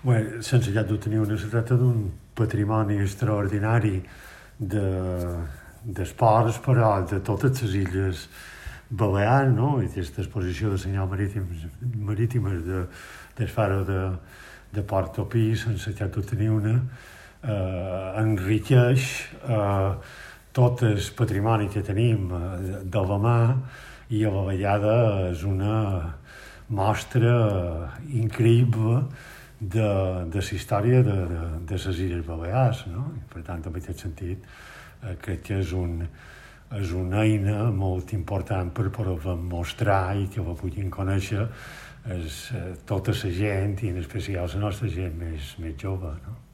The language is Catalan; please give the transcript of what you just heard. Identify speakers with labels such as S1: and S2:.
S1: Bé, sense cap dubte ni una, se tracta d'un patrimoni extraordinari d'esports, però de totes les illes Balears, no? I aquesta exposició de senyals marítimes del faro de Portopí, sense cap dubte ni una, enriqueix tot el patrimoni que tenim de la mà, i a la vegada és una mostra increïble de la història de les Illes Balears, no? I per tant, en aquest sentit, crec que és una eina molt important per poder mostrar i que la puguin conèixer tota la gent, i en especial la nostra gent més jove, no?